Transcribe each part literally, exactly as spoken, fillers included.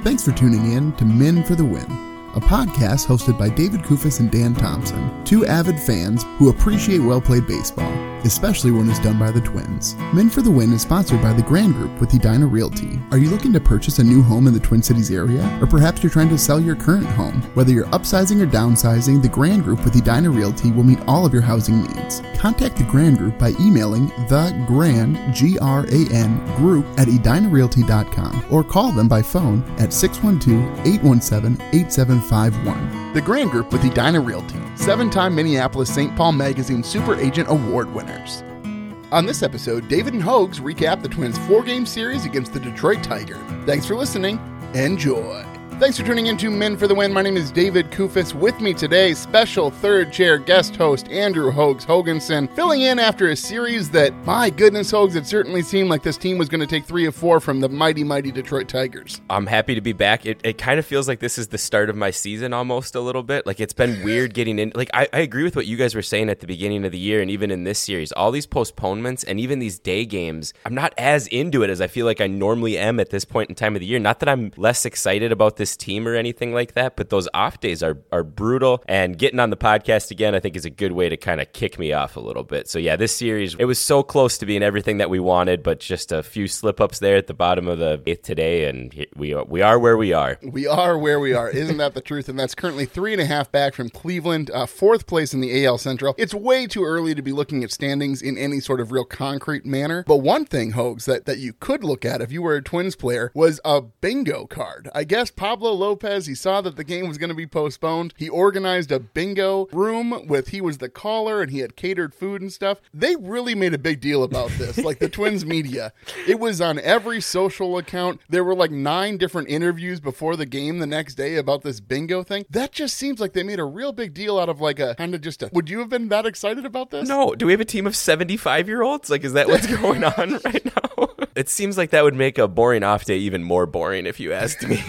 Thanks for tuning in to Men for the Win, a podcast hosted by David Kufis and Dan Thompson, two avid fans who appreciate well-played baseball, especially when it's done by the Twins. Men for the Win is sponsored by the Grand Group with Edina Realty. Are you looking to purchase a new home in the Twin Cities area? Or perhaps you're trying to sell your current home? Whether you're upsizing or downsizing, the Grand Group with Edina Realty will meet all of your housing needs. Contact the Grand Group by emailing the Grand, G R A N, group at edina realty dot com or call them by phone at six one two, eight one seven, eight seven five one. The Grand Group with Edina Realty, seven-time Minneapolis Saint Paul Magazine Super Agent Award winners. On this episode, David and Hogs recap the Twins' four-game series against the Detroit Tigers. Thanks for listening. Enjoy. Thanks for tuning in to Men for the Win. My name is David Kufis. With me today, special third chair guest host Andrew Hogs Hoganson, filling in after a series that, my goodness, Hogs, it certainly seemed like this team was going to take three of four from the mighty, mighty Detroit Tigers. I'm happy to be back. It, it kind of feels like this is the start of my season almost a little bit. Like, it's been weird getting in. Like, I, I agree with what you guys were saying at the beginning of the year and even in this series. All these postponements and even these day games, I'm not as into it as I feel like I normally am at this point in time of the year. Not that I'm less excited about this team or anything like that, but those off days are are brutal, and getting on the podcast again I think is a good way to kind of kick me off a little bit. So yeah, this series, it was so close to being everything that we wanted, but just a few slip-ups there at the bottom of the eighth today, and we are, we are where we are. We are where we are. Isn't that the truth? And that's currently three and a half back from Cleveland, uh, fourth place in the A L Central. It's way too early to be looking at standings in any sort of real concrete manner, but one thing, Hogs, that, that you could look at if you were a Twins player was a bingo card. I guess Pablo Lopez Lopez, he saw that the game was going to be postponed. He organized a bingo room with, he was the caller and he had catered food and stuff. They really made a big deal about this, like the Twins media. It was on every social account. There were like nine different interviews before the game the next day about this bingo thing. That just seems like they made a real big deal out of like a kind of just a, would you have been that excited about this? No. Do we have a team of seventy-five year olds? Like, is that what's going on right now? It seems like that would make a boring off day even more boring if you asked me.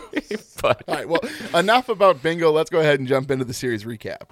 But. All right, well, enough about bingo. Let's go ahead and jump into the series recap.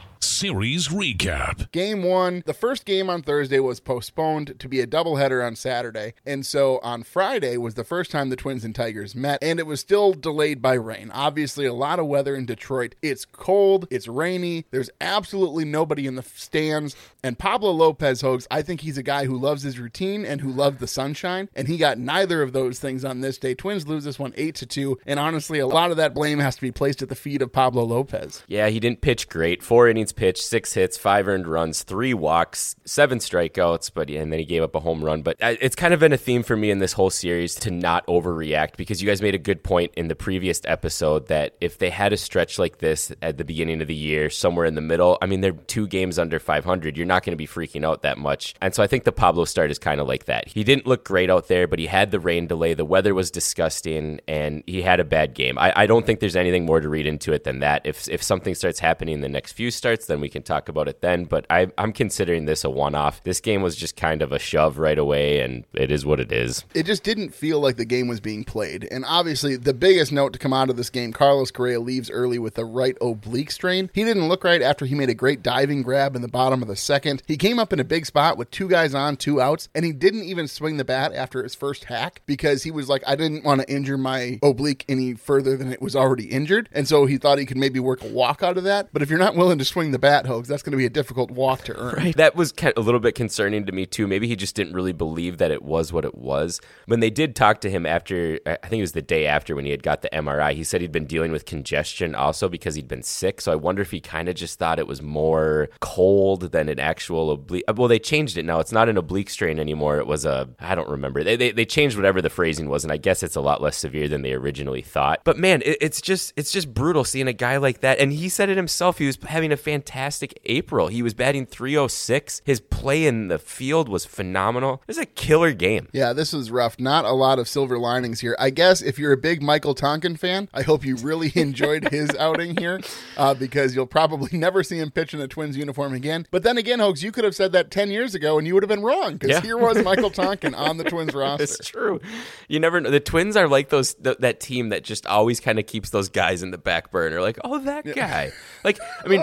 Series recap. Game one, the first game on Thursday was postponed to be a doubleheader on Saturday, and so on Friday was the first time the Twins and Tigers met, and it was still delayed by rain. Obviously, a lot of weather in Detroit. It's cold, it's rainy, there's absolutely nobody in the stands, and Pablo Lopez, Hogs, I think he's a guy who loves his routine and who loves the sunshine, and he got neither of those things on this day. Twins lose this one eight to two, and honestly, a lot of that blame has to be placed at the feet of Pablo Lopez. Yeah, he didn't pitch great. Four innings pitch, six hits, five earned runs, three walks, seven strikeouts, but yeah, and then he gave up a home run. But it's kind of been a theme for me in this whole series to not overreact, because you guys made a good point in the previous episode that if they had a stretch like this at the beginning of the year, somewhere in the middle, I mean, they're two games under five hundred. You're not going to be freaking out that much. And so I think the Pablo start is kind of like that. He didn't look great out there, but he had the rain delay. The weather was disgusting, and he had a bad game. I, I don't think there's anything more to read into it than that. If if something starts happening in the next few starts, then we can talk about it then, but I, I'm considering this a one-off. This game was just kind of a shove right away, and it is what it is. It just didn't feel like the game was being played, and obviously the biggest note to come out of this game, Carlos Correa leaves early with a right oblique strain. He didn't look right after he made a great diving grab in the bottom of the second. He came up in a big spot with two guys on, two outs, and he didn't even swing the bat after his first hack because he was like, I didn't want to injure my oblique any further than it was already injured, and so he thought he could maybe work a walk out of that, but if you're not willing to swing the bat, Hogs, that's going to be a difficult walk to earn. Right. That was a little bit concerning to me too. Maybe he just didn't really believe that it was what it was. When they did talk to him after, I think it was the day after when he had got the M R I, he said he'd been dealing with congestion also because he'd been sick. So I wonder if he kind of just thought it was more cold than an actual oblique. Well, they changed it now. It's not an oblique strain anymore. It was a, I don't remember. They they, they changed whatever the phrasing was, and I guess it's a lot less severe than they originally thought. But man, it, it's just it's just brutal seeing a guy like that. And he said it himself. He was having a fantastic April. He was batting three oh six. His play in the field was phenomenal. It was a killer game. Yeah, this was rough. Not a lot of silver linings here. I guess if you're a big Michael Tonkin fan, I hope you really enjoyed his outing here uh, because you'll probably never see him pitch in a Twins uniform again. But then again, Hogs, you could have said that ten years ago and you would have been wrong because yeah. Here was Michael Tonkin on the Twins roster. It's true. You never know. The Twins are like those th- that team that just always kind of keeps those guys in the back burner. Like, oh, that guy. Like, I mean, Miguel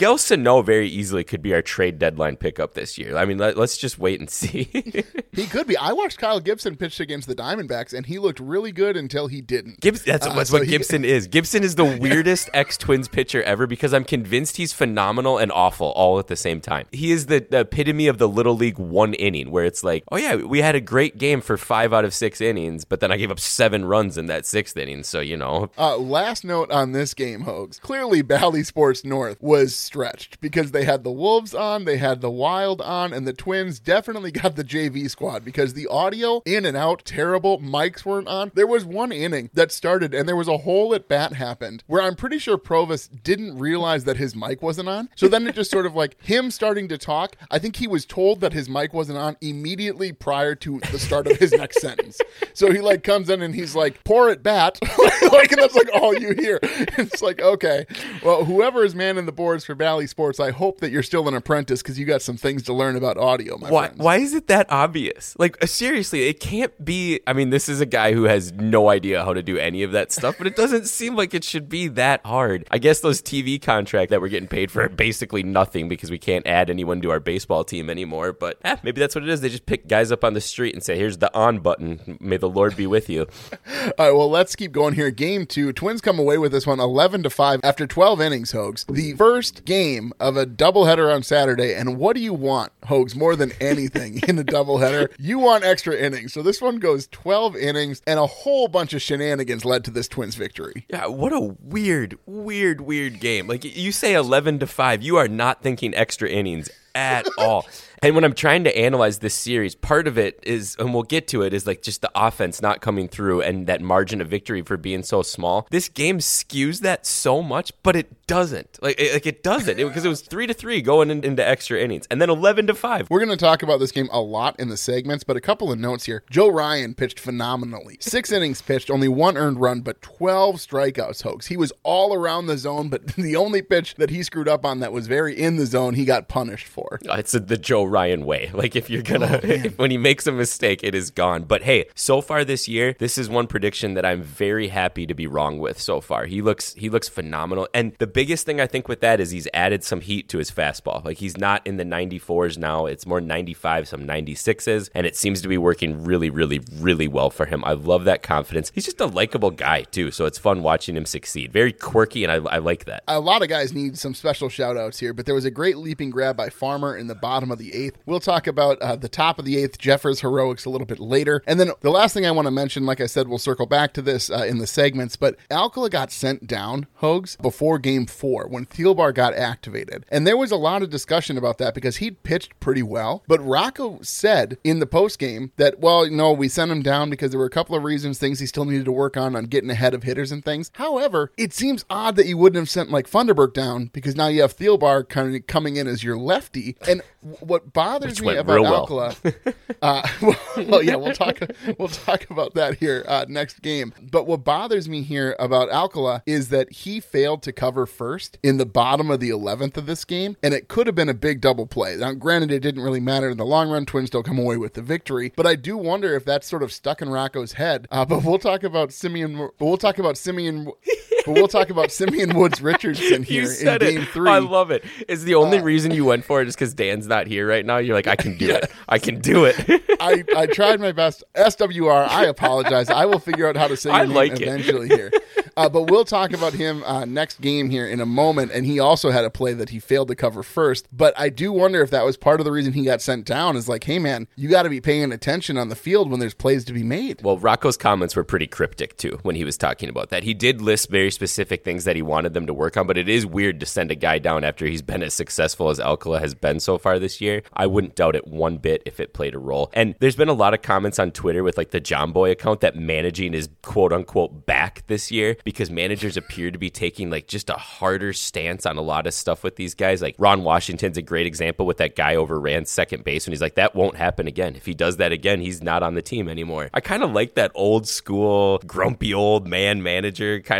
Miguel Sano very easily could be our trade deadline pickup this year. I mean, let, let's just wait and see. He could be. I watched Kyle Gibson pitch against the Diamondbacks, and he looked really good until he didn't. Gibbs, that's, uh, that's so what he, Gibson is. Gibson is the weirdest ex-Twins pitcher ever because I'm convinced he's phenomenal and awful all at the same time. He is the, the epitome of the Little League one inning where it's like, oh yeah, we had a great game for five out of six innings, but then I gave up seven runs in that sixth inning, so you know. Uh, last note on this game, Hogs. Clearly, Bally Sports North was stretched because they had the Wolves on, they had the Wild on, and the Twins definitely got the J V squad because the audio in and out, terrible, mics weren't on. There was one inning that started and there was a hole at bat happened where I'm pretty sure Provis didn't realize that his mic wasn't on. So then it just sort of like him starting to talk. I think he was told that his mic wasn't on immediately prior to the start of his next sentence. So he like comes in and he's like, pour it bat. Like, and that's like all you hear. It's like, okay, well, whoever is manning the boards for Bally Sports, I hope that you're still an apprentice because you got some things to learn about audio, my why, friends. Why is it that obvious? Like, uh, seriously, it can't be. I mean, this is a guy who has no idea how to do any of that stuff, but it doesn't seem like it should be that hard. I guess those T V contracts that we're getting paid for are basically nothing because we can't add anyone to our baseball team anymore, but eh, maybe that's what it is. They just pick guys up on the street and say, here's the on button. May the Lord be with you. All right, well, let's keep going here. Game two. Twins come away with this one eleven to five after twelve innings, Hogs. The first game of a doubleheader on Saturday, and what do you want, Hogs, more than anything in a doubleheader? You want extra innings. So this one goes twelve innings, and a whole bunch of shenanigans led to this Twins victory. Yeah, what a weird, weird, weird game. Like, you say eleven to five, you are not thinking extra innings at all. And when I'm trying to analyze this series, part of it is, and we'll get to it, is like just the offense not coming through and that margin of victory for being so small. This game skews that so much, but it doesn't. Like it, like it doesn't because it, it was three to three going in, into extra innings, and then eleven to five. We're going to talk about this game a lot in the segments, but a couple of notes here. Joe Ryan pitched phenomenally. Six innings pitched, only one earned run, but twelve strikeouts, Hogs. He was all around the zone, but the only pitch that he screwed up on that was very in the zone, he got punished for. It's a, the Joe Ryan way. Like if you're gonna, oh, if, when he makes a mistake, it is gone. But hey, so far this year, this is one prediction that I'm very happy to be wrong with so far. He looks, he looks phenomenal. And the biggest thing I think with that is he's added some heat to his fastball. Like he's not in the ninety-fours now. It's more ninety-five, some ninety-sixes. And it seems to be working really, really, really well for him. I love that confidence. He's just a likable guy too. So it's fun watching him succeed. Very quirky. And I, I like that. A lot of guys need some special shout outs here, but there was a great leaping grab by Farmer in the bottom of the eighth. We'll talk about uh, the top of the eighth, Jeffers' heroics a little bit later. And then the last thing I want to mention, like I said, we'll circle back to this uh, in the segments, but Alcala got sent down, Hogs, before game four when Thielbar got activated. And there was a lot of discussion about that because he'd pitched pretty well. But Rocco said in the postgame that, well, no, we sent him down because there were a couple of reasons, things he still needed to work on, on getting ahead of hitters and things. However, it seems odd that you wouldn't have sent like Funderburk down because now you have Thielbar kind of coming in as your lefty. And what bothers me about Alcala, well. uh, well, well, yeah, we'll talk. We'll talk about that here uh, next game. But what bothers me here about Alcala is that he failed to cover first in the bottom of the eleventh of this game, and it could have been a big double play. Now, granted, it didn't really matter in the long run. Twins still come away with the victory, but I do wonder if that's sort of stuck in Rocco's head. Uh, but we'll talk about Simeon. But we'll talk about Simeon. But we'll talk about Simeon Woods Richardson here in game it. three. I love it. Is the only uh, reason you went for it is because Dan's not here right now? You're like, I can do yeah. it. I can do it. I, I tried my best. S W R, I apologize. I will figure out how to say your I name like it. eventually here. Uh, but we'll talk about him uh, next game here in a moment, and he also had a play that he failed to cover first. But I do wonder if that was part of the reason he got sent down is like, hey, man, you got to be paying attention on the field when there's plays to be made. Well, Rocco's comments were pretty cryptic, too, when he was talking about that. He did list very specific things that he wanted them to work on, but it is weird to send a guy down after he's been as successful as Alcala has been so far this year. I wouldn't doubt it one bit if it played a role. And there's been a lot of comments on Twitter with like the John Boy account that managing is quote unquote back this year because managers appear to be taking like just a harder stance on a lot of stuff with these guys. Like Ron Washington's a great example with that guy overran second base when he's like, that won't happen again. If he does that again, he's not on the team anymore. I kind of like that old school, grumpy old man manager kind of attitude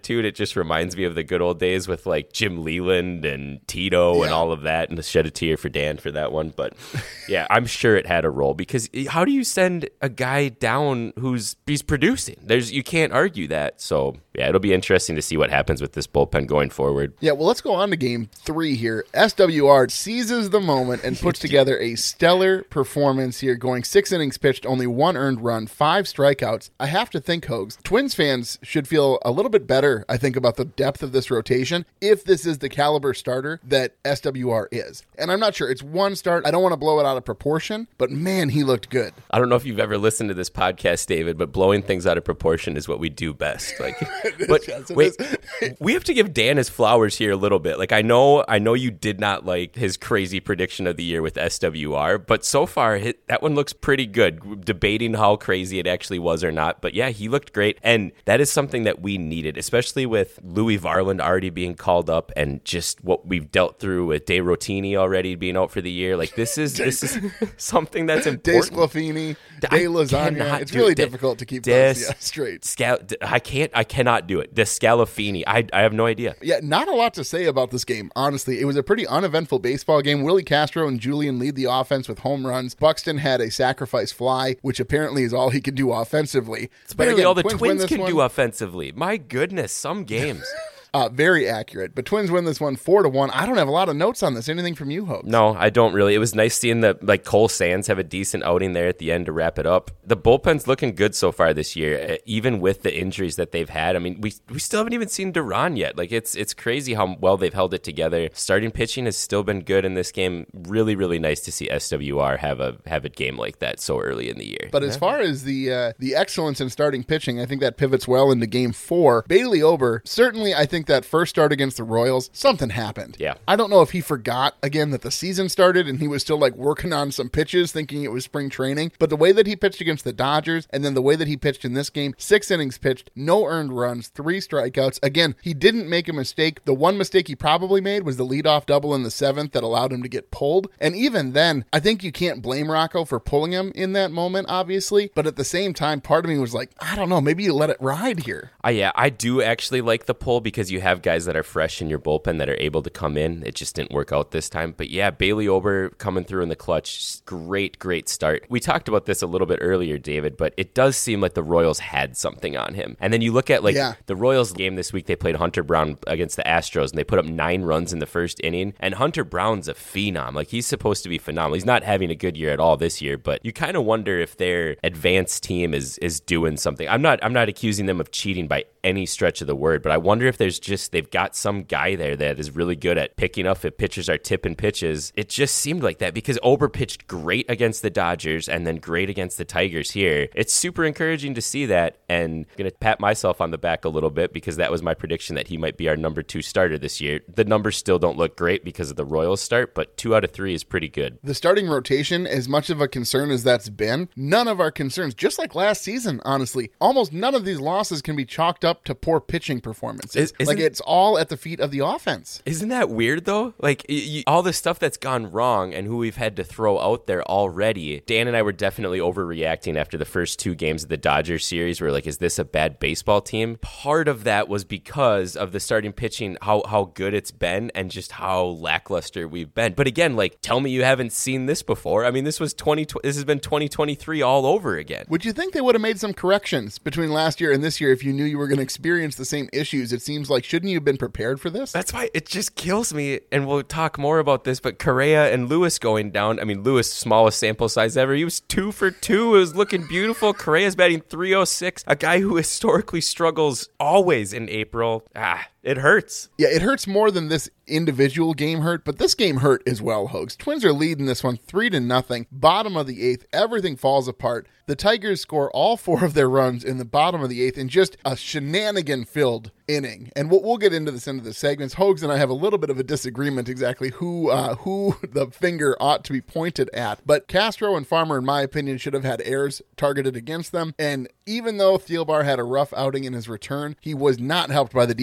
attitude, it just reminds me of the good old days with like Jim Leland and Tito yeah. and all of that, and the shed a tear for Dan for that one. But yeah, I'm sure it had a role, because how do you send a guy down who's he's producing? There's you can't argue that. So yeah, it'll be interesting to see what happens with this bullpen going forward. Yeah, well, let's go on to game three here. S W R seizes the moment and puts together a stellar performance here, going six innings pitched, only one earned run, five strikeouts. I have to think, Hogs, Twins fans should feel a little bit better, I think, about the depth of this rotation if this is the caliber starter that S W R is. And I'm not sure. It's one start. I don't want to blow it out of proportion, but man, he looked good. I don't know if you've ever listened to this podcast, David, but blowing things out of proportion is what we do best. Like, but wait, we have to give Dan his flowers here a little bit. Like, I know, I know you did not like his crazy prediction of the year with S W R, but so far hit, that one looks pretty good. Debating how crazy it actually was or not, but yeah, he looked great, and that is something that we needed, especially with Louis Varland already being called up, and just what we've dealt through with De Rotini already being out for the year. Like, this is this is something that's important. De Sclafani, De Lasagna. It's really difficult to keep Des, those yeah, straight. Scal- I can't. I cannot do it. De Scalafini. I I have no idea. Yeah, not a lot to say about this game. Honestly, it was a pretty uneventful baseball game. Willie Castro and Julian lead the offense with home runs. Buxton had a sacrifice fly, which apparently is all he can do offensively. It's barely all the Twins, twins can one. do offensively. My goodness, some games. Uh, very accurate. But Twins win this one four to one. I don't have a lot of notes on this. Anything from you, Hope? No, I don't really. It was nice seeing the like Cole Sands have a decent outing there at the end to wrap it up. The bullpen's looking good so far this year, even with the injuries that they've had. I mean, we we still haven't even seen Duran yet. Like, it's it's crazy how well they've held it together. Starting pitching has still been good in this game. Really, really nice to see S W R have a have a game like that so early in the year. But yeah. as far as the uh, the excellence in starting pitching, I think that pivots well into game four. Bailey Ober, certainly I think that first start against the Royals, something happened. Yeah. I don't know if he forgot, again, that the season started and he was still like working on some pitches thinking it was spring training. But the way that he pitched against the Dodgers and then the way that he pitched in this game, six innings pitched, no earned runs, three strikeouts. Again, he didn't make a mistake. The one mistake he probably made was the leadoff double in the seventh that allowed him to get pulled. And even then, I think you can't blame Rocco for pulling him in that moment, obviously. But at the same time, part of me was like, I don't know, maybe you let it ride here. Uh, yeah, I do actually like the pull because you have guys that are fresh in your bullpen that are able to come in. It just didn't work out this time. But yeah, Bailey Ober coming through in the clutch. Great, great start. We talked about this a little bit earlier, David, but it does seem like the Royals had something on him. And then you look at like yeah. the Royals game this week, they played Hunter Brown against the Astros and they put up nine runs in the first inning. And Hunter Brown's a phenom. Like, he's supposed to be phenomenal. He's not having a good year at all this year, but you kind of wonder if their advanced team is is doing something. I'm not I'm not accusing them of cheating by any stretch of the word, but I wonder if there's just they've got some guy there that is really good at picking up if pitchers are tipping pitches. It just seemed like that because Ober pitched great against the Dodgers and then great against the Tigers here. It's super encouraging to see that, and I'm going to pat myself on the back a little bit because that was my prediction that he might be our number two starter this year. The numbers still don't look great because of the Royals start, but two out of three is pretty good. The starting rotation, as much of a concern as that's been, none of our concerns, just like last season, honestly, almost none of these losses can be chalked up to poor pitching performances. Is, like, it's all at the feet of the offense. Isn't that weird, though? Like, y- y- all the stuff that's gone wrong and who we've had to throw out there already. Dan and I were definitely overreacting after the first two games of the Dodgers series. We're like, is this a bad baseball team? Part of that was because of the starting pitching, how, how good it's been and just how lackluster we've been. But again, like, tell me you haven't seen this before. I mean, this was twenty. This has been twenty twenty-three all over again. Would you think they would have made some corrections between last year and this year if you knew you were going to experience the same issues? It seems like, shouldn't you have been prepared for this? That's why it just kills me, and we'll talk more about this, but Correa and Lewis going down. I mean, Lewis, smallest sample size ever. He was two for two. It was looking beautiful. Correa's batting three oh six. A guy who historically struggles always in April. Ah, it hurts. Yeah, it hurts more than this individual game hurt, but this game hurt as well, Hogs. Twins are leading this one three to nothing. Bottom of the eighth, everything falls apart. The Tigers score all four of their runs in the bottom of the eighth in just a shenanigan-filled inning. And we'll, we'll get into this into the segments. Hogs and I have a little bit of a disagreement exactly who uh, who the finger ought to be pointed at. But Castro and Farmer, in my opinion, should have had errors targeted against them. And even though Thielbar had a rough outing in his return, he was not helped by the defense at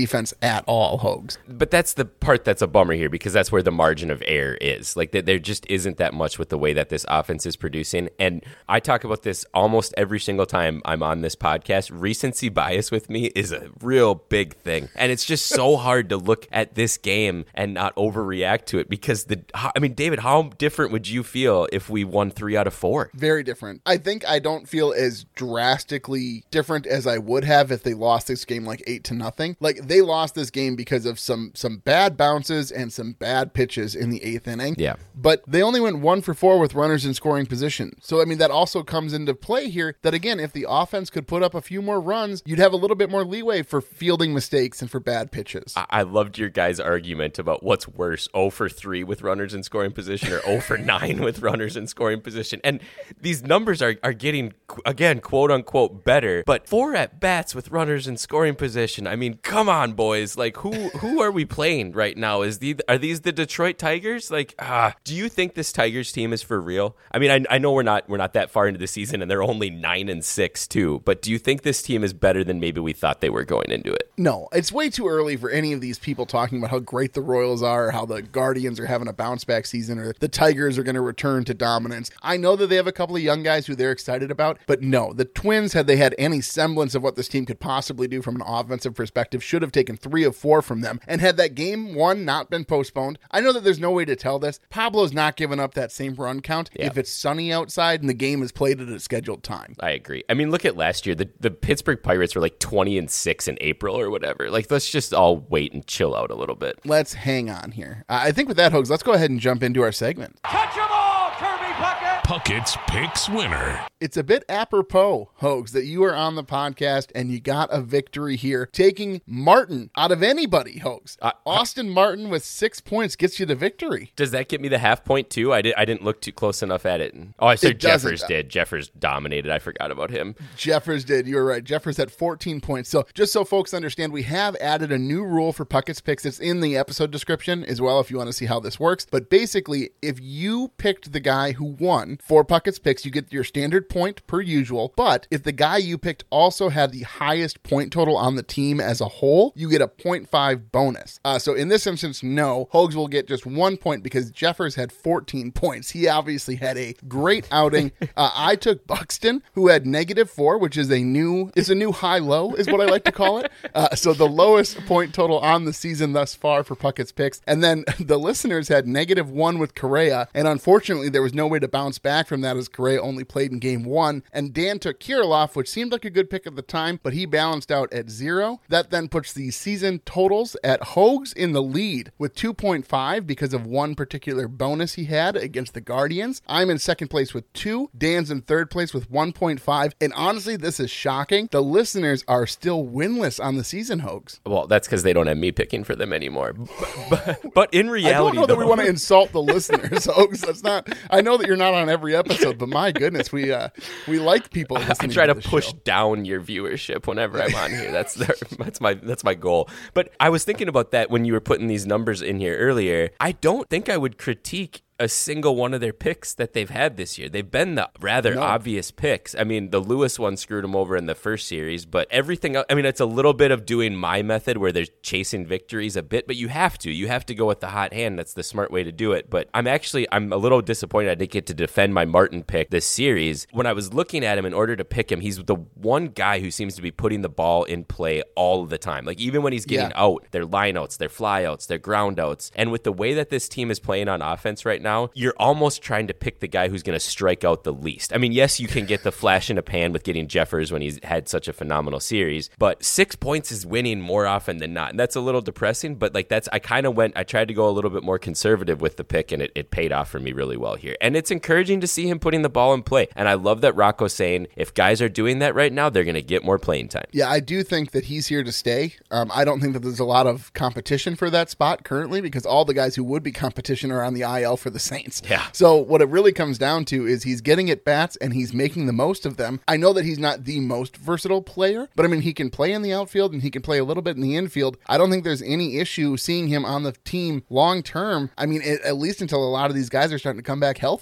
at all, Hogs. But that's the part that's a bummer here, because that's where the margin of error is. Like, there just isn't that much with the way that this offense is producing. And I talk about this almost every single time I'm on this podcast. Recency bias with me is a real big thing. And it's just so hard to look at this game and not overreact to it, because the, I mean, David, how different would you feel if we won three out of four? Very different. I think I don't feel as drastically different as I would have if they lost this game like eight to nothing. Like, they lost this game because of some some bad bounces and some bad pitches in the eighth inning. Yeah. But they only went one for four with runners in scoring position. So, I mean, that also comes into play here that, again, if the offense could put up a few more runs, you'd have a little bit more leeway for fielding mistakes and for bad pitches. I, I loved your guys' argument about what's worse, oh for three with runners in scoring position or oh for nine with runners in scoring position. And these numbers are, are getting, again, quote unquote, better. But four at bats with runners in scoring position. I mean, come on, boys. Like, who who are we playing right now? Is the are these the Detroit Tigers? Like, ah, do you think this Tigers team is for real? I mean, I, I know we're not we're not that far into the season, and they're only nine and six too. But do you think this team is better than maybe we thought they were going into it? No, it's way too early for any of these people talking about how great the Royals are, or how the Guardians are having a bounce back season, or the Tigers are going to return to dominance. I know that they have a couple of young guys who they're excited about, but no, the Twins, had they had any semblance of what this team could possibly do from an offensive perspective, should have taken three of four from them. And had that game one not been postponed, I know that there's no way to tell this. Pablo's not giving up that same run count yeah. if it's sunny outside and the game is played at a scheduled time. I agree. I mean, look at last year. The, the Pittsburgh Pirates were like twenty and six in April or whatever. Like, let's just all wait and chill out a little bit. Let's hang on here. Uh, I think with that, Hogs, let's go ahead and jump into our segment. Catch 'em all, Kirby Puckett! Puckett's Picks winner. It's a bit apropos, Hogs, that you are on the podcast and you got a victory here, taking Martin out of anybody, Hogs. Uh, Austin Martin with six points gets you the victory. Does that get me the half point too? I, did, I didn't look too close enough at it. Oh, I said Jeffers did. Jeffers dominated. I forgot about him. Jeffers did. You were right. Jeffers had fourteen points. So just so folks understand, we have added a new rule for Puckett's Picks. It's in the episode description as well if you want to see how this works. But basically, if you picked the guy who won for Puckett's Picks, you get your standard point per usual. But if the guy you picked also had the highest point total on the team as a whole, you get a zero point five bonus. Uh, so in this instance, no, Hogs will get just one point because Jeffers had fourteen points. He obviously had a great outing. uh, I took Buxton, who had negative four, which is a new is a new high low, is what I like to call it. Uh, so the lowest point total on the season thus far for Puckett's Picks. And then the listeners had negative one with Correa, and unfortunately there was no way to bounce back from that as Correa only played in game one. And Dan took Kirilloff, which seemed like a good pick at the time, but he balanced out at zero. That then puts the season totals at Hogs in the lead with two point five because of one particular bonus he had against the Guardians. I'm in second place with two. Dan's in third place with one point five. And honestly, this is shocking. The listeners are still winless on the season, Hogs. Well, that's because they don't have me picking for them anymore. But, but, but in reality, I don't know though, that we want to insult the listeners, Hogs. That's not. I know that you're not on every episode, but my goodness, we uh, we like people listening. I try to, to push show. down your viewership whenever I'm on here. That's their, that's my that's my goal. But I was thinking about that when you were putting these numbers in here earlier. I don't think I would critique a single one of their picks that they've had this year. They've been the rather no. obvious picks. I mean, the Lewis one screwed them over in the first series, but everything else, I mean, it's a little bit of doing my method where they're chasing victories a bit, but you have to. You have to go with the hot hand. That's the smart way to do it. But I'm actually, I'm a little disappointed I didn't get to defend my Martin pick this series. When I was looking at him in order to pick him, he's the one guy who seems to be putting the ball in play all the time. Like, even when he's getting yeah. out, their lineouts, their flyouts, their groundouts. And with the way that this team is playing on offense right now, you're almost trying to pick the guy who's going to strike out the least. I mean, yes, you can get the flash in a pan with getting Jeffers when he's had such a phenomenal series, but six points is winning more often than not. And that's a little depressing, but like that's, I kind of went, I tried to go a little bit more conservative with the pick, and it, it paid off for me really well here. And it's encouraging to see him putting the ball in play. And I love that Rocco's saying, if guys are doing that right now, they're going to get more playing time. Yeah, I do think that he's here to stay. Um, I don't think that there's a lot of competition for that spot currently because all the guys who would be competition are on the I L for the Saints. Yeah. So what it really comes down to is he's getting at bats and he's making the most of them. I know that he's not the most versatile player, but I mean, he can play in the outfield and he can play a little bit in the infield. I don't think there's any issue seeing him on the team long term. I mean, it, at least until a lot of these guys are starting to come back healthy.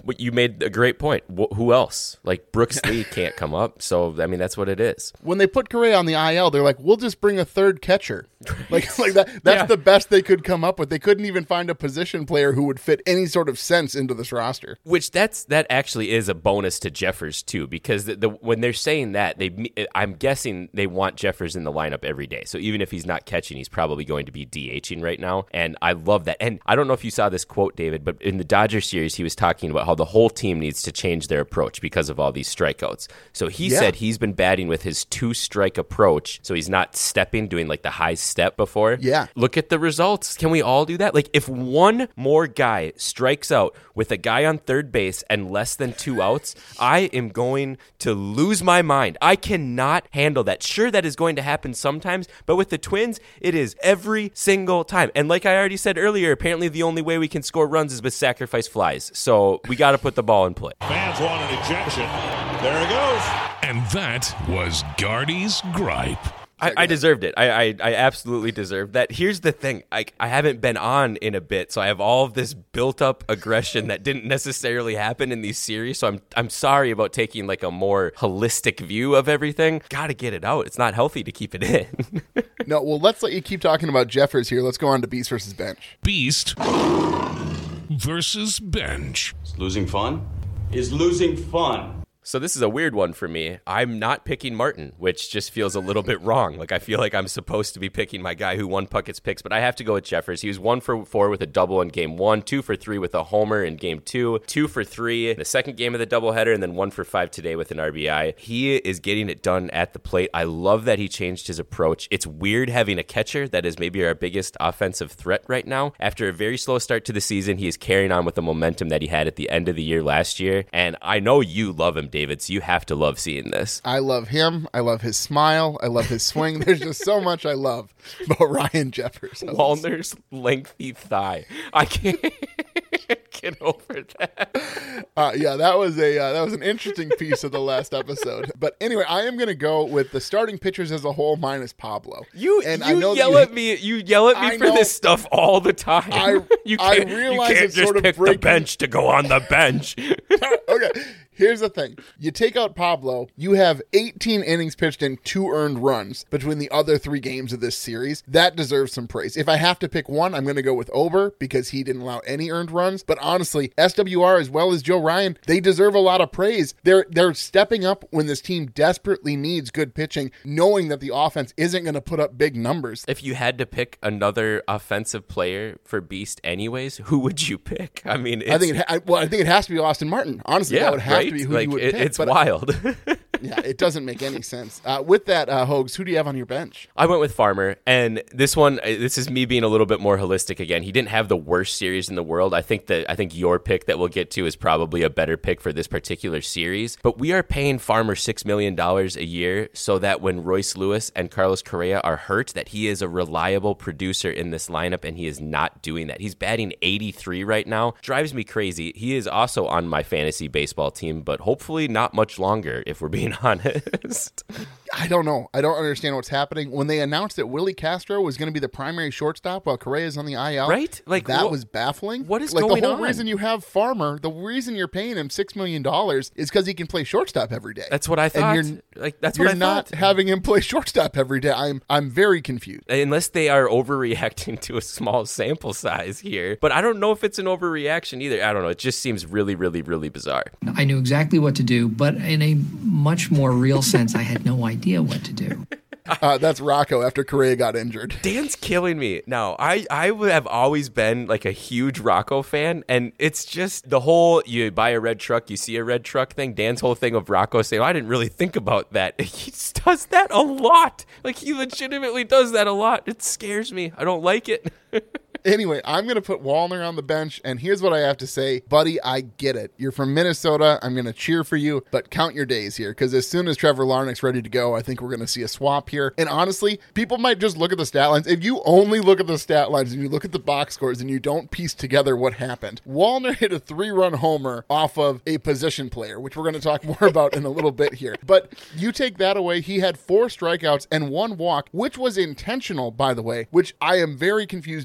But you made a great point. Wh- who else? Like, Brooks Lee can't come up. So, I mean, that's what it is. When they put Correa on the I L, they're like, we'll just bring a third catcher. Like, like that. That's yeah. the best they could come up with. They couldn't even find a position player who would fit any sort of sense into this roster. Which that's that actually is a bonus to Jeffers too, because the, the when they're saying that, they I'm guessing they want Jeffers in the lineup every day. So even if he's not catching, he's probably going to be DHing right now. And I love that. And I don't know if you saw this quote, David, but in the Dodger series, he was talking about how the whole team needs to change their approach because of all these strikeouts. So he yeah. said he's been batting with his two strike approach. So he's not stepping, doing like the high step before. Yeah. Look at the results. Can we all do that? Like, if one more guy strikes out with a guy on third base and less than two outs, I am going to lose my mind. I cannot handle that. Sure, that is going to happen sometimes, but with the Twins, it is every single time. And like I already said earlier, apparently the only way we can score runs is with sacrifice flies. So we got to put the ball in play. Fans want an ejection. There it goes. And that was Gardy's gripe. I, I deserved it. I, I I absolutely deserved that. Here's the thing. I, I haven't been on in a bit, so I have all of this built-up aggression that didn't necessarily happen in these series, so I'm I'm sorry about taking like a more holistic view of everything. Got to get it out. It's not healthy to keep it in. No, well, let's let you keep talking about Jeffers here. Let's go on to Beast versus Bench. Beast versus Bench. Is losing fun? Is losing fun? So this is a weird one for me. I'm not picking Martin, which just feels a little bit wrong. Like, I feel like I'm supposed to be picking my guy who won Puckett's picks, but I have to go with Jeffers. He was one for four with a double in game one, two for three with a homer in game two, two for three in the second game of the doubleheader, and then one for five today with an R B I. He is getting it done at the plate. I love that he changed his approach. It's weird having a catcher that is maybe our biggest offensive threat right now. After a very slow start to the season, he is carrying on with the momentum that he had at the end of the year last year, and I know you love him, David. David, so you have to love seeing this. I love him. I love his smile. I love his swing. There's just so much I love about Ryan Jeffers. Wallner's lengthy thigh. I can't get over that. Uh, yeah, that was a uh, that was an interesting piece of the last episode. But anyway, I am going to go with the starting pitchers as a whole minus Pablo. You and you I know yell you, at me. You yell at me I for know, this stuff all the time. I, you can't, I realize you can't it's just sort of pick breaking... the bench to go on the bench. Okay. Here's the thing. You take out Pablo, you have eighteen innings pitched and two earned runs between the other three games of this series. That deserves some praise. If I have to pick one, I'm going to go with Ober because he didn't allow any earned runs. But honestly, S W R as well as Joe Ryan, they deserve a lot of praise. They're they're stepping up when this team desperately needs good pitching, knowing that the offense isn't going to put up big numbers. If you had to pick another offensive player for Beast anyways, who would you pick? I mean, it's... I think it ha- well, I think it has to be Austin Martin. Honestly, yeah, that would have right? to be who like, you would it, pick. It's wild. Yeah, it doesn't make any sense. Uh, with that, uh, Hogs, who do you have on your bench? I went with Farmer, and this one, this is me being a little bit more holistic again. He didn't have the worst series in the world. I think that I think your pick that we'll get to is probably a better pick for this particular series. But we are paying Farmer six million dollars a year so that when Royce Lewis and Carlos Correa are hurt, that he is a reliable producer in this lineup, and he is not doing that. He's batting eighty-three right now. Drives me crazy. He is also on my fantasy baseball team, but hopefully not much longer, if we're being honest. I don't know. I don't understand what's happening. When they announced that Willie Castro was going to be the primary shortstop while Correa is on the I L, right? Like that what, was baffling. What is like going on? The whole on? reason you have Farmer, the reason you're paying him six million dollars is because he can play shortstop every day. That's what I thought. And you're, like that's you're what I not thought. having him play shortstop every day. I'm I'm very confused. Unless they are overreacting to a small sample size here. But I don't know if it's an overreaction either. I don't know. It just seems really, really, really bizarre. I knew exactly what to do, but in a much more real sense, I had no idea what to do. Uh, that's Rocco after Correa got injured. Dan's killing me. Now, I, I have always been like a huge Rocco fan, and it's just the whole you buy a red truck, you see a red truck thing. Dan's whole thing of Rocco saying, oh, I didn't really think about that. He does that a lot. Like, he legitimately does that a lot. It scares me. I don't like it. Anyway, I'm going to put Wallner on the bench, and here's what I have to say. Buddy, I get it. You're from Minnesota. I'm going to cheer for you, but count your days here, because as soon as Trevor Larnach's ready to go, I think we're going to see a swap here. And honestly, people might just look at the stat lines. If you only look at the stat lines and you look at the box scores and you don't piece together what happened, Wallner hit a three-run homer off of a position player, which we're going to talk more about in a little bit here. But you take that away, he had four strikeouts and one walk, which was intentional, by the way, which I am very confused about. It was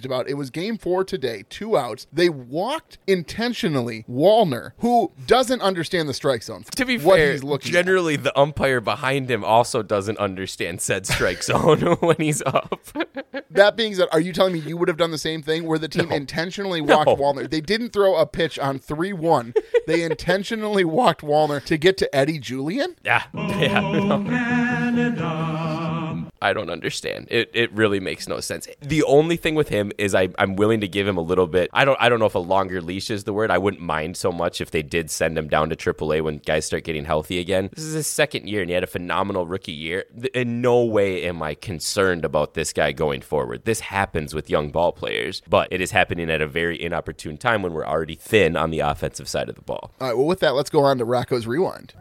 was game four today, two outs. They walked intentionally Wallner, who doesn't understand the strike zone. To be what fair, he's looking generally at. the umpire behind him also doesn't understand said strike zone when he's up. That being said, are you telling me you would have done the same thing where the team No. intentionally walked No. Wallner? They didn't throw a pitch on three one. They intentionally walked Wallner to get to Eddie Julian? Yeah. yeah no. I don't understand. It it really makes no sense. The only thing with him is I, I'm willing to give him a little bit. I don't I don't know if a longer leash is the word. I wouldn't mind so much if they did send him down to triple A when guys start getting healthy again. This is his second year, and he had a phenomenal rookie year. In no way am I concerned about this guy going forward. This happens with young ball players, but it is happening at a very inopportune time when we're already thin on the offensive side of the ball. All right, well, with that, let's go on to Rocco's Rewind.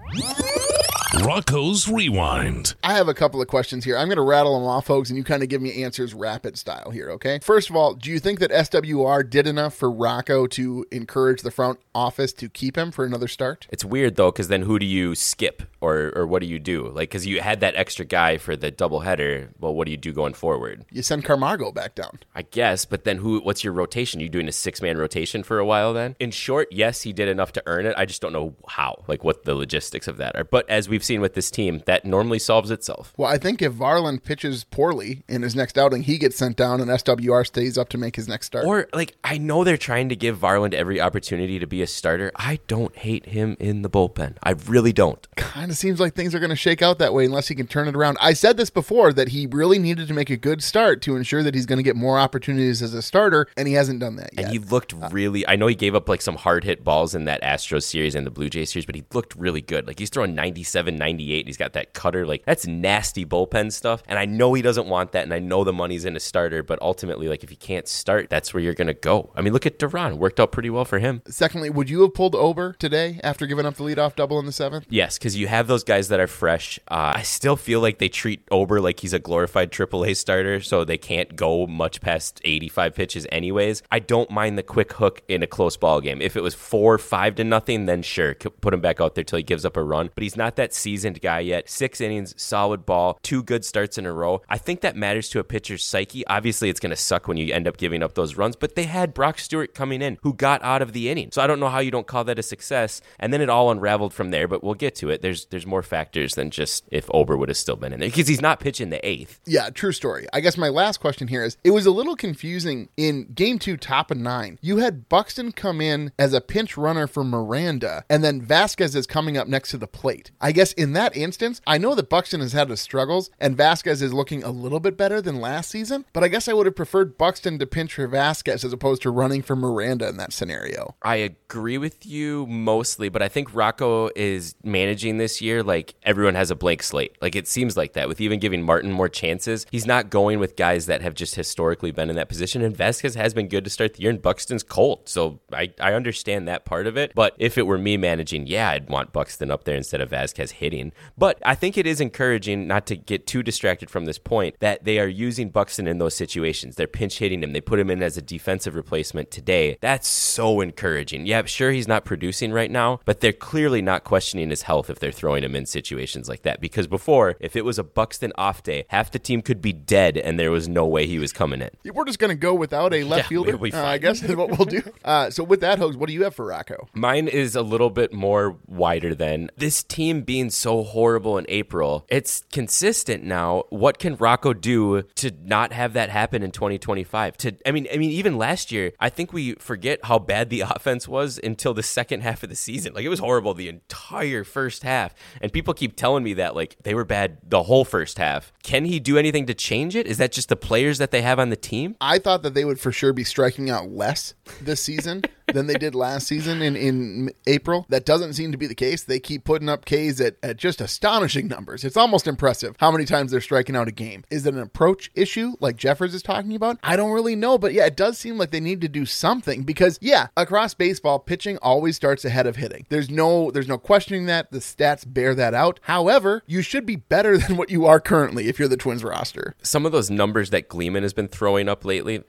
Rocco's Rewind. I have a couple of questions here. I'm going to rattle them off, folks, and you kind of give me answers rapid style here, okay? First of all, do you think that S W R did enough for Rocco to encourage the front office to keep him for another start? It's weird, though, because then who do you skip or or what do you do? Like, because you had that extra guy for the doubleheader. Well, what do you do going forward? You send Camargo back down. I guess, but then who? What's your rotation? You doing a six-man rotation for a while then? In short, yes, he did enough to earn it. I just don't know how, like what the logistics of that are. But as we've seen with this team, that normally solves itself. Well, I think if Varland pitches poorly in his next outing, he gets sent down and S W R stays up to make his next start. Or, like, I know they're trying to give Varland every opportunity to be a starter. I don't hate him in the bullpen. I really don't. Kind of seems like things are going to shake out that way unless he can turn it around. I said this before, that he really needed to make a good start to ensure that he's going to get more opportunities as a starter, and he hasn't done that yet. And he looked really, I know he gave up like some hard hit balls in that Astros series and the Blue Jays series, but he looked really good. Like, he's throwing ninety-seven, ninety-eight, and he's got that cutter. Like, that's nasty bullpen stuff. And I know he doesn't want that, and I know the money's in a starter, but ultimately, like, if he can't start, that's where you're going to go. I mean, look at Duran. Worked out pretty well for him. Secondly, would you have pulled Ober today after giving up the leadoff double in the seventh? Yes, because you have those guys that are fresh. Uh, I still feel like they treat Ober like he's a glorified triple A starter, so they can't go much past eighty-five pitches anyways. I don't mind the quick hook in a close ball game. If it was four, five to nothing, then sure, put him back out there till he gives up a run. But he's not that seasoned guy yet. Six innings, solid ball, two good starts in a row. I think that matters to a pitcher's psyche. Obviously, it's going to suck when you end up giving up those runs, but they had Brock Stewart coming in who got out of the inning. So I don't know how you don't call that a success. And then it all unraveled from there, but we'll get to it. There's there's more factors than just if Ober would have still been in there, because he's not pitching the eighth. Yeah, true story. I guess my last question here is, it was a little confusing in game two, top of nine. You had Buxton come in as a pinch runner for Miranda, and then Vasquez is coming up next to the plate. I guess in that instance, I know that Buxton has had his struggles, and Vasquez is looking a little bit better than last season, but I guess I would have preferred Buxton to pinch for Vasquez as opposed to running for Miranda in that scenario. I agree with you mostly, but I think Rocco is managing this year like everyone has a blank slate. Like, it seems like that, with even giving Martin more chances. He's not going with guys that have just historically been in that position, and Vasquez has been good to start the year, and Buxton's cold, so I, I understand that part of it. But if it were me managing, yeah, I'd want Buxton up there instead of Vasquez hitting. But I think it is encouraging, not to get too distracted from this point, that they are using Buxton in those situations. They're pinch hitting him. They put him in as a defensive replacement today. That's so encouraging. Yeah, sure, he's not producing right now, but they're clearly not questioning his health if they're throwing him in situations like that. Because before, if it was a Buxton off day, half the team could be dead and there was no way he was coming in. We're just going to go without a left Yeah, fielder, we'll be uh, fine. I guess is what we'll do. Uh, so with that, Hogs, what do you have for Rocco? Mine is a little bit more wider than this team being so horrible in April. It's consistent now. What can Rocco do to not have that happen in twenty twenty-five? To I mean, I mean, even last year, I think we forget how bad the offense was until the second half of the season. Like, it was horrible the entire first half, and people keep telling me that like they were bad the whole first half. Can he do anything to change it? Is that just the players that they have on the team? I thought that they would for sure be striking out less this season than they did last season in, in April. That doesn't seem to be the case. They keep putting up Ks at, at just astonishing numbers. It's almost impressive how many times they're striking out a game. Is it an approach issue like Jeffers is talking about? I don't really know, but yeah, it does seem like they need to do something because, yeah, across baseball, pitching always starts ahead of hitting. There's no there's no questioning that. The stats bear that out. However, you should be better than what you are currently if you're the Twins roster. Some of those numbers that Gleeman has been throwing up lately,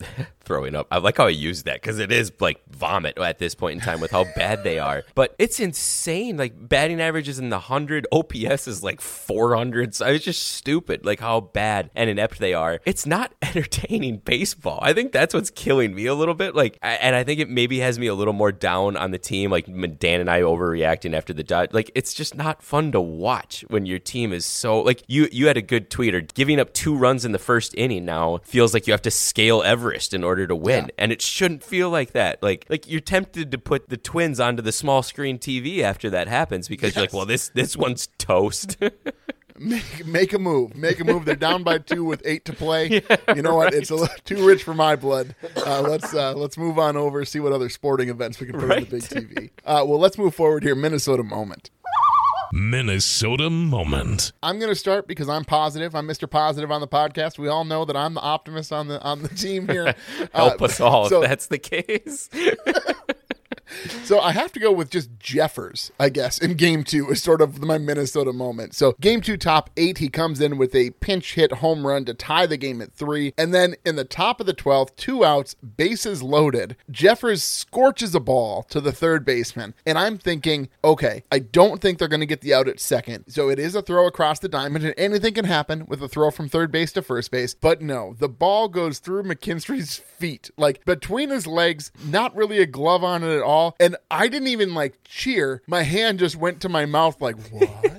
throwing up. I like how I use that because it is like vomit at this point in time with how bad they are. But it's insane. Like batting average is in the one hundred. O P S is like four hundred. So it's just stupid like how bad and inept they are. It's not entertaining baseball. I think that's what's killing me a little bit. Like, and I think it maybe has me a little more down on the team. Like Dan and I overreacting after the Dodge. Like it's just not fun to watch when your team is so like you. You had a good tweeter. Giving up two runs in the first inning now feels like you have to scale Everest in order to win, yeah. And it shouldn't feel like that. Like, like you're tempted to put the Twins onto the small screen T V after that happens because yes. You're like, well, this this one's toast. Make, make a move. Make a move. They're down by two with eight to play. Yeah, you know right. what? It's a little too rich for my blood. Uh, let's uh, let's move on over, see what other sporting events we can put right. on the big T V. Uh, well, let's move forward here. Minnesota moment. Minnesota moment. I'm going to start because I'm positive. I'm Mister Positive on the podcast. We all know that I'm the optimist on the on the team here. Help uh, us all so, if that's the case. So I have to go with just Jeffers, I guess, in game two is sort of my Minnesota moment. So game two, top eight, he comes in with a pinch hit home run to tie the game at three. And then in the top of the twelfth, two outs, bases loaded, Jeffers scorches a ball to the third baseman. And I'm thinking, okay, I don't think they're going to get the out at second. So it is a throw across the diamond, and anything can happen with a throw from third base to first base. But no, the ball goes through McKinstry's feet, like between his legs, not really a glove on it at all. And I didn't even like cheer. My hand just went to my mouth like, what?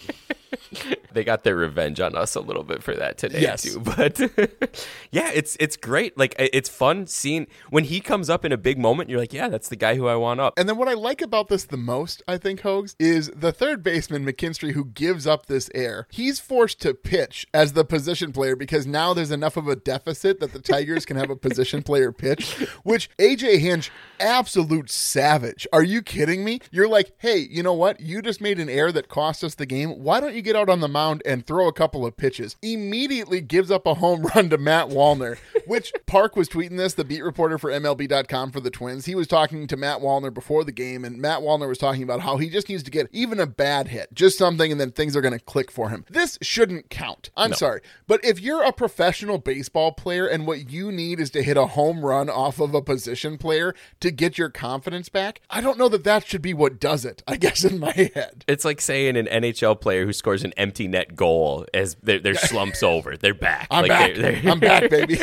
They got their revenge on us a little bit for that today, yes. too. But yeah, it's it's great. Like, it's fun seeing when he comes up in a big moment. You're like, yeah, that's the guy who I want up. And then what I like about this the most, I think, Hogs, is the third baseman, McKinstry, who gives up this air. He's forced to pitch as the position player because now there's enough of a deficit that the Tigers can have a position player pitch, which A J Hinch, absolute savage. Are you kidding me? You're like, hey, you know what? You just made an error that cost us the game. Why don't you get out on the mound and throw a couple of pitches? Immediately gives up a home run to Matt Wallner, which Park was tweeting this, the beat reporter for M L B dot com for the Twins. He was talking to Matt Wallner before the game, and Matt Wallner was talking about how he just needs to get even a bad hit, just something, and then things are going to click for him. This shouldn't count. I'm no. sorry. But if you're a professional baseball player and what you need is to hit a home run off of a position player to get your confidence back, I don't know that that should be what does it, I guess, in my head. It's like saying an N H L player who scores an empty net goal as their, their slump's over. They're back. I'm like back. They're, they're... I'm back, baby.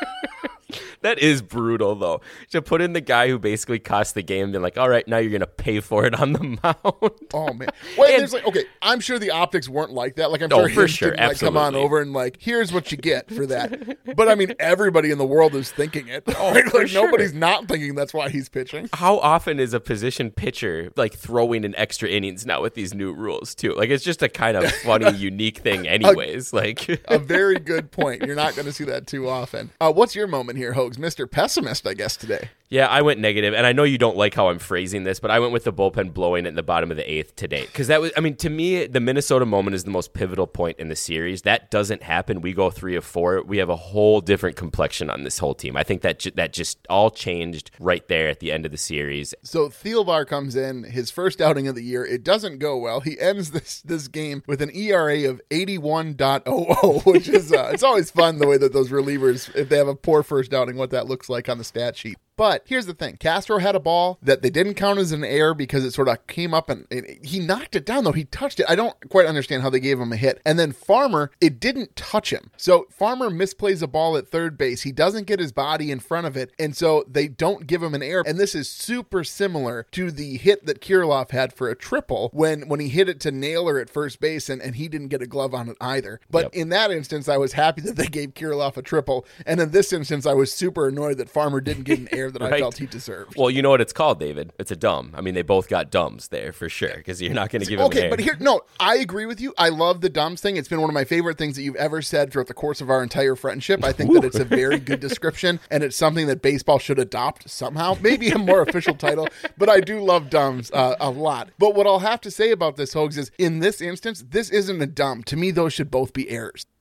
That is brutal, though. To put in the guy who basically cost the game, they're like, all right, now you're going to pay for it on the mound. Oh, man. Well, and, there's like, okay, I'm sure the optics weren't like that. Like, I'm oh, sure for sure. Like, come on over and, like, here's what you get for that. But, I mean, everybody in the world is thinking it. Oh, like, for like sure. Nobody's not thinking that's why he's pitching. How often is a position pitcher, like, throwing in extra innings now with these new rules, too? Like, it's just a kind of funny, unique thing anyways. A, like a very good point. You're not going to see that too often. Uh, what's your moment here, Hogs? Mister Pessimist, I guess, today. Yeah, I went negative, and I know you don't like how I'm phrasing this, but I went with the bullpen blowing it in the bottom of the eighth today. Because that was, I mean, to me, the Minnesota moment is the most pivotal point in the series. That doesn't happen. We go three of four. We have a whole different complexion on this whole team. I think that ju- that just all changed right there at the end of the series. So Thielbar comes in, his first outing of the year. It doesn't go well. He ends this this game with an E R A of eighty-one point oh oh, which is, uh, it's always fun the way that those relievers, if they have a poor first outing, what that looks like on the stat sheet. But here's the thing. Castro had a ball that they didn't count as an error because it sort of came up and it, he knocked it down, though. He touched it. I don't quite understand how they gave him a hit. And then Farmer, it didn't touch him. So Farmer misplays a ball at third base. He doesn't get his body in front of it. And so they don't give him an error. And this is super similar to the hit that Kirilloff had for a triple when, when he hit it to Naylor at first base and, and he didn't get a glove on it either. But yep. in that instance, I was happy that they gave Kirilloff a triple. And in this instance, I was super annoyed that Farmer didn't get an error that right. I felt he deserved. Well, you know what it's called, David. It's a dumb. I mean, they both got dumbs there for sure because you're not going to give him okay, an but here, no, I agree with you. I love the dumbs thing. It's been one of my favorite things that you've ever said throughout the course of our entire friendship. I think that it's a very good description, and it's something that baseball should adopt somehow. Maybe a more official title, but I do love dumbs uh, a lot. But what I'll have to say about this, Hogs, is in this instance, this isn't a dumb. To me, those should both be errors.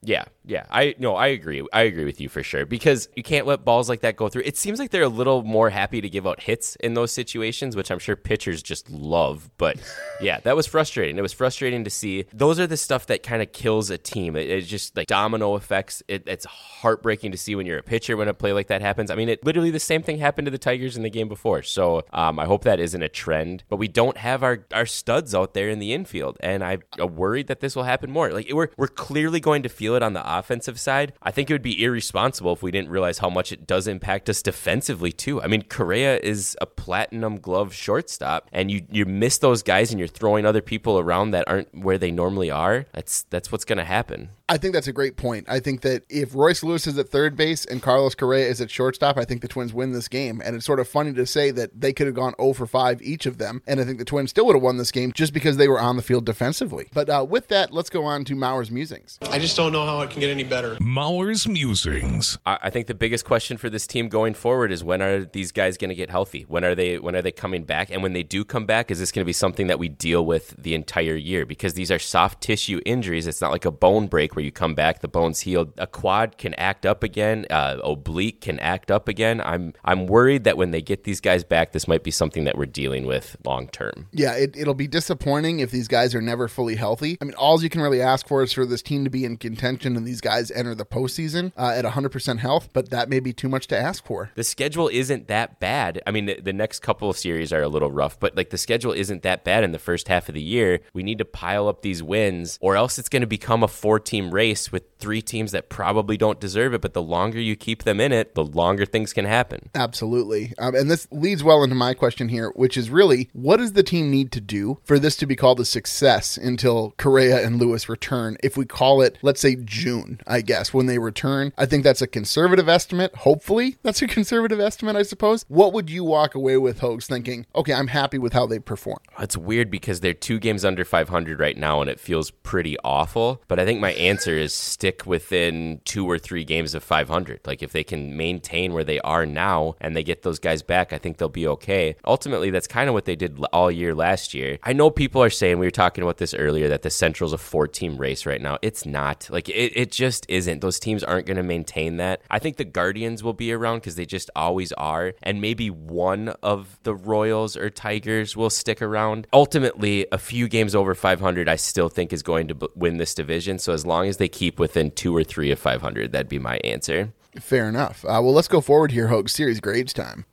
Yeah, yeah. I no, I agree. I agree with you for sure because you can't let balls like that go through. It seems like they're a little more happy to give out hits in those situations, which I'm sure pitchers just love. But yeah, that was frustrating. It was frustrating to see. Those are the stuff that kind of kills a team. It, it's just like domino effects. It, it's heartbreaking to see when you're a pitcher when a play like that happens. I mean, it literally the same thing happened to the Tigers in the game before. So um, I hope that isn't a trend. But we don't have our, our studs out there in the infield, and I'm worried that this will happen more. Like we're we're clearly going to feel it on the offensive side. I think it would be irresponsible if we didn't realize how much it does impact us defensively too. I mean, Correa is a platinum glove shortstop, and you you miss those guys, and you're throwing other people around that aren't where they normally are. That's that's what's going to happen. I think that's a great point. I think that if Royce Lewis is at third base and Carlos Correa is at shortstop, I think the Twins win this game. And it's sort of funny to say that they could have gone oh for five each of them, and I think the Twins still would have won this game just because they were on the field defensively. But uh, with that, let's go on to Maurer's musings. I just don't know how it can get any better. Maurer's musings. I, I think the biggest question for this team going forward is when are these guys going to get healthy? When are they when are they coming back? And when they do come back, is this going to be something that we deal with the entire year? Because these are soft tissue injuries. It's not like a bone break where you come back, the bone's healed. A quad can act up again. Uh, oblique can act up again. I'm I'm worried that when they get these guys back, this might be something that we're dealing with long term. Yeah, it, it'll be disappointing if these guys are never fully healthy. I mean, all you can really ask for is for this team to be in contention and these guys enter the postseason uh, at one hundred percent health, but that may be too much to ask for. The schedule isn't that bad. I mean, the, the next couple of series are a little rough, but like the schedule isn't that bad in the first half of the year. We need to pile up these wins, or else it's going to become a four-team race with three teams that probably don't deserve it, but the longer you keep them in it, the longer things can happen. Absolutely. Um, and this leads well into my question here, which is really, what does the team need to do for this to be called a success until Correa and Lewis return? If we call it, let's say June, I guess, when they return. I think that's a conservative estimate. Hopefully that's a conservative estimate, I suppose. What would you walk away with, Hogs, thinking, okay, I'm happy with how they perform? It's weird because they're two games under five hundred right now, and it feels pretty awful. But I think my answer is stick within two or three games of five hundred. Like if they can maintain where they are now and they get those guys back, I think they'll be okay. Ultimately, that's kind of what they did all year last year. I know people are saying, we were talking about this earlier, that the Central's a four-team race right now. It's not. Like it, it just isn't. Those teams aren't going to maintain that. I think the Guardians will be around because they just always are. And maybe one of the Royals or Tigers will stick around. Ultimately, a few games over five hundred, I still think is going to b- win this division. So as long as they keep within two or three of five hundred, that'd be my answer. Fair enough. Uh, well, let's go forward here, Hogs. Series grades time.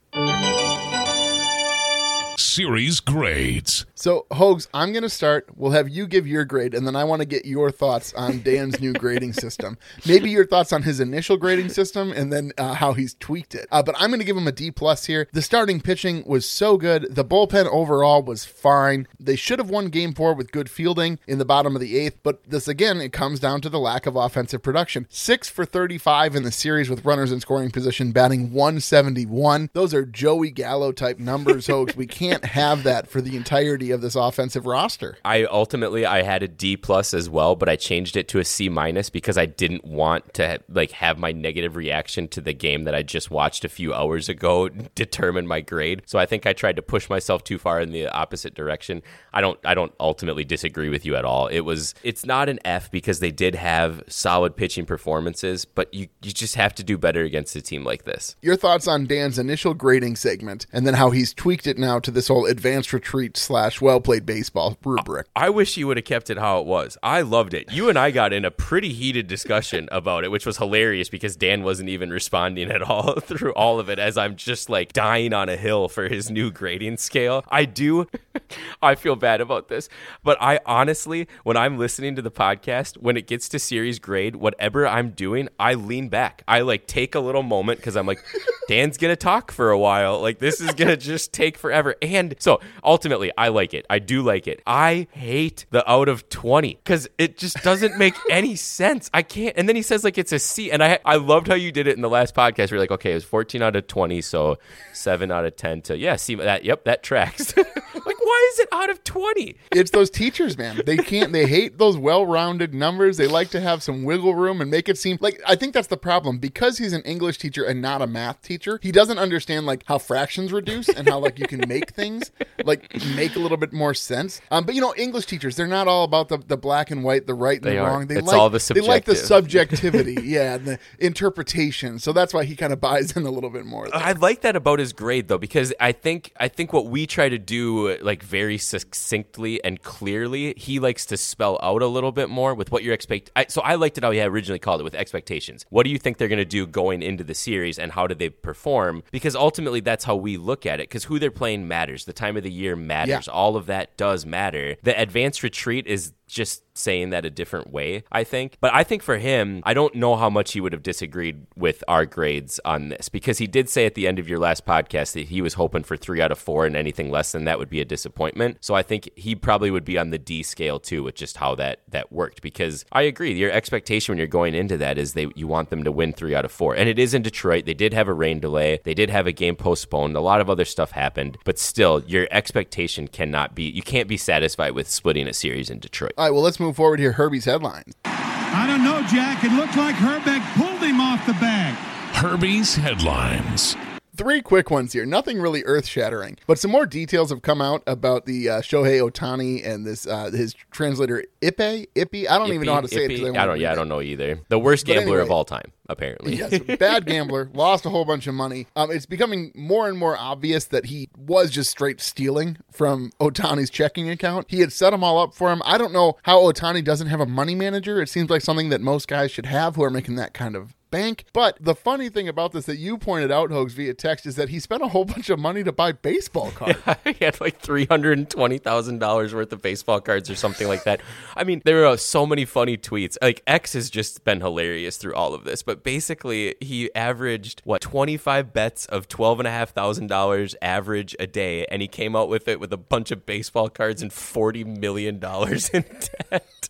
Series grades. So, Hogs, I'm going to start. We'll have you give your grade, and then I want to get your thoughts on Dan's new grading system. Maybe your thoughts on his initial grading system, and then uh, how he's tweaked it. Uh, but I'm going to give him a D plus here. The starting pitching was so good. The bullpen overall was fine. They should have won game four with good fielding in the bottom of the eighth, but this, again, it comes down to the lack of offensive production. Six for thirty-five in the series with runners in scoring position, batting one seventy-one. Those are Joey Gallo-type numbers, Hogs. We can't have that for the entirety of this offensive roster. I ultimately I had a D plus as well, but I changed it to a C minus because I didn't want to like have my negative reaction to the game that I just watched a few hours ago determine my grade. So I think I tried to push myself too far in the opposite direction. I don't I don't ultimately disagree with you at all. It was it's not an F because they did have solid pitching performances, but you you just have to do better against a team like this. Your thoughts on Dan's initial grading segment and then how he's tweaked it now to this whole advanced retreat slash well-played baseball rubric. I wish you would have kept it how it was. I loved it. You and I got in a pretty heated discussion about it, which was hilarious because Dan wasn't even responding at all through all of it as I'm just like dying on a hill for his new grading scale. I do. I feel bad about this, but I honestly, when I'm listening to the podcast, when it gets to series grade, whatever I'm doing, I lean back. I like take a little moment because I'm like, Dan's going to talk for a while. Like this is going to just take forever. And so ultimately, I like it. I do like it. I hate the out of twenty because it just doesn't make any sense. I can't. And then he says like it's a C. And I I loved how you did it in the last podcast. Where you're like, okay, it was fourteen out of twenty. So seven out of ten to, yeah, see that. Yep, that tracks. Like, why is it out of twenty? It's those teachers, man. They can't, they hate those well-rounded numbers. They like to have some wiggle room and make it seem like, I think that's the problem. Because he's an English teacher and not a math teacher, he doesn't understand like how fractions reduce and how like you can make things like make a little bit more sense. Um, but you know, English teachers, they're not all about the, the black and white, the right and They the are. wrong. They It's like, all the They like the subjective. subjectivity, yeah, and the interpretation. So that's why he kind of buys in a little bit more. I like that about his grade though, because I think I think what we try to do like very succinctly and clearly, he likes to spell out a little bit more with what you expect. I, so I liked it how he had originally called it with expectations. What do you think they're going to do going into the series, and how do they perform? Because ultimately, that's how we look at it. Because who they're playing matters. The time of the year matters. Yeah. All of that does matter. The advanced retreat is just saying that a different way, I think. But I think for him, I don't know how much he would have disagreed with our grades on this, because he did say at the end of your last podcast that he was hoping for three out of four, and anything less than that would be a disappointment. So I think he probably would be on the D scale too, with just how that that worked. Because I agree, your expectation when you're going into that is they you want them to win three out of four. And it is in Detroit. They did have a rain delay. They did have a game postponed. A lot of other stuff happened. But still, your expectation cannot be, you can't be satisfied with splitting a series in Detroit. All right, well, let's move forward here. Herbie's headlines. I don't know, Jack. It looked like Herbeck pulled him off the bag. Herbie's headlines. Three quick ones here. Nothing really earth-shattering, but some more details have come out about the uh, Shohei Ohtani and this uh, his translator Ippei. Ippei. I don't Ippy, even know how to say Ippy, it. I, I don't. Yeah, I don't know either. The worst But gambler anyway. of all time, apparently. Yes, bad gambler, lost a whole bunch of money. Um, it's becoming more and more obvious that he was just straight stealing from Ohtani's checking account. He had set them all up for him. I don't know how Ohtani doesn't have a money manager. It seems like something that most guys should have who are making that kind of bank. But the funny thing about this that you pointed out, Hogs, via text, is that he spent a whole bunch of money to buy baseball cards. He had like three hundred twenty thousand dollars worth of baseball cards or something like that. I mean, there are so many funny tweets. Like, X has just been hilarious through all of this. But basically, he averaged, what, twenty-five bets of twelve thousand five hundred dollars average a day. And he came out with it with a bunch of baseball cards and forty million dollars in debt.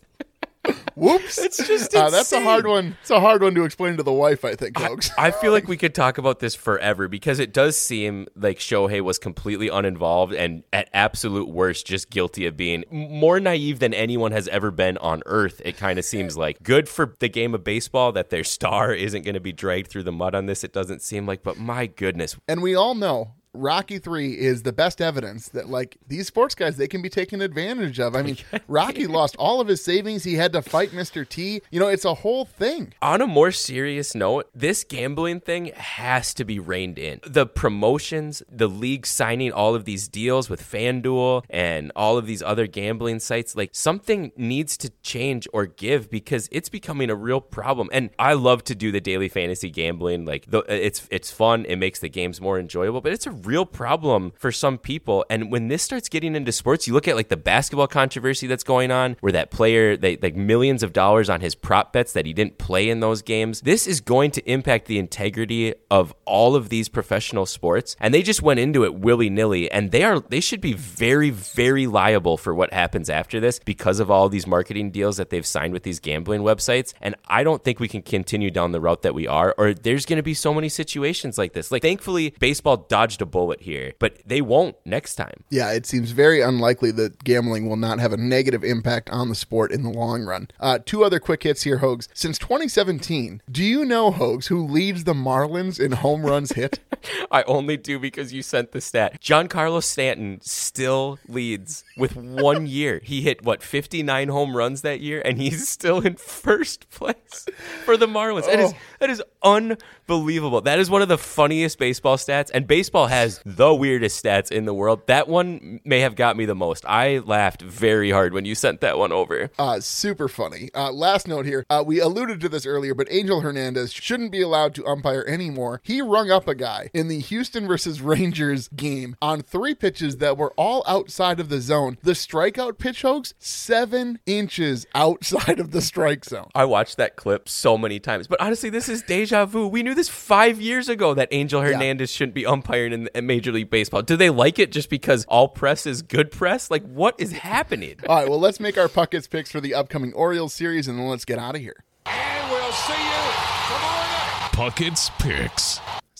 Whoops. It's just uh, that's a insane. hard one. It's a hard one to explain to the wife, I think, folks. I feel like we could talk about this forever, because it does seem like Shohei was completely uninvolved and at absolute worst just guilty of being more naive than anyone has ever been on earth. It kind of seems like good for the game of baseball that their star isn't going to be dragged through the mud on this. It doesn't seem like, but my goodness. And we all know Rocky three is the best evidence that, like, these sports guys, they can be taken advantage of. I mean, Rocky lost all of his savings. He had to fight Mister T. You know, it's a whole thing. On a more serious note, this gambling thing has to be reined in. The promotions, the league signing all of these deals with FanDuel and all of these other gambling sites, like, something needs to change or give, because it's becoming a real problem. And I love to do the daily fantasy gambling. Like, the, it's it's fun. It makes the games more enjoyable, but it's a real problem for some people. And when this starts getting into sports, you look at like the basketball controversy that's going on, where that player, they like millions of dollars on his prop bets that he didn't play in those games. This is going to impact the integrity of all of these professional sports. And they just went into it willy-nilly, and they are they should be very, very liable for what happens after this, because of all these marketing deals that they've signed with these gambling websites. And I don't think we can continue down the route that we are, or there's going to be so many situations like this. Like, thankfully, baseball dodged a bullet here, but they won't next time. Yeah, it seems very unlikely that gambling will not have a negative impact on the sport in the long run. Uh, two other quick hits here, Hogs. Since twenty seventeen, do you know, Hogs, who leads the Marlins in home runs hit? I only do because you sent the stat. Giancarlo Stanton still leads with one year. He hit, what, fifty-nine home runs that year, and he's still in first place for the Marlins. That is, that is unbelievable. That is one of the funniest baseball stats, and baseball has the weirdest stats in the world. That one may have got me the most. I laughed very hard when you sent that one over. Uh, super funny. Uh, last note here. Uh, we alluded to this earlier, but Angel Hernandez shouldn't be allowed to umpire anymore. He rung up a guy in the Houston versus Rangers game on three pitches that were all outside of the zone. The strikeout pitch, Hogs, seven inches outside of the strike zone. I watched that clip so many times, but honestly, this is deja vu. We knew this five years ago that Angel Hernandez yeah. shouldn't be umpiring in, in Major League Baseball. Do they like it just because all press is good press? Like, what is happening? All right, well, let's make our Puckett's picks for the upcoming Orioles series, and then let's get out of here. And we'll see you tomorrow night. Puckett's Picks.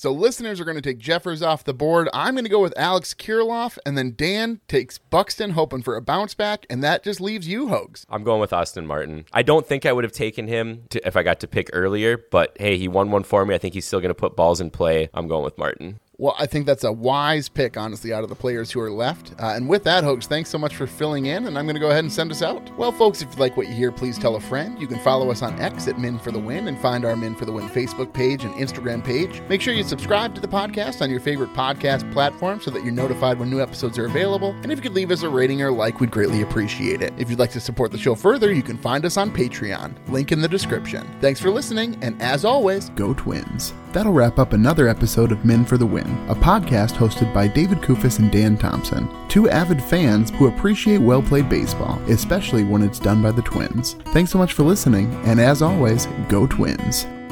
So listeners are going to take Jeffers off the board. I'm going to go with Alex Kirilloff, and then Dan takes Buxton, hoping for a bounce back, and that just leaves you, Hogs. I'm going with Austin Martin. I don't think I would have taken him to, if I got to pick earlier, but hey, he won one for me. I think he's still going to put balls in play. I'm going with Martin. Well, I think that's a wise pick, honestly, out of the players who are left. Uh, and with that, Hogs, thanks so much for filling in, and I'm going to go ahead and send us out. Well, folks, if you like what you hear, please tell a friend. You can follow us on X at Min for the Win and find our Min for the Win Facebook page and Instagram page. Make sure you subscribe to the podcast on your favorite podcast platform so that you're notified when new episodes are available. And if you could leave us a rating or like, we'd greatly appreciate it. If you'd like to support the show further, you can find us on Patreon. Link in the description. Thanks for listening, and as always, go Twins. That'll wrap up another episode of Min for the Win, a podcast hosted by David Kufis and Dan Thompson, two avid fans who appreciate well-played baseball, especially when it's done by the Twins. Thanks so much for listening, and as always, go Twins.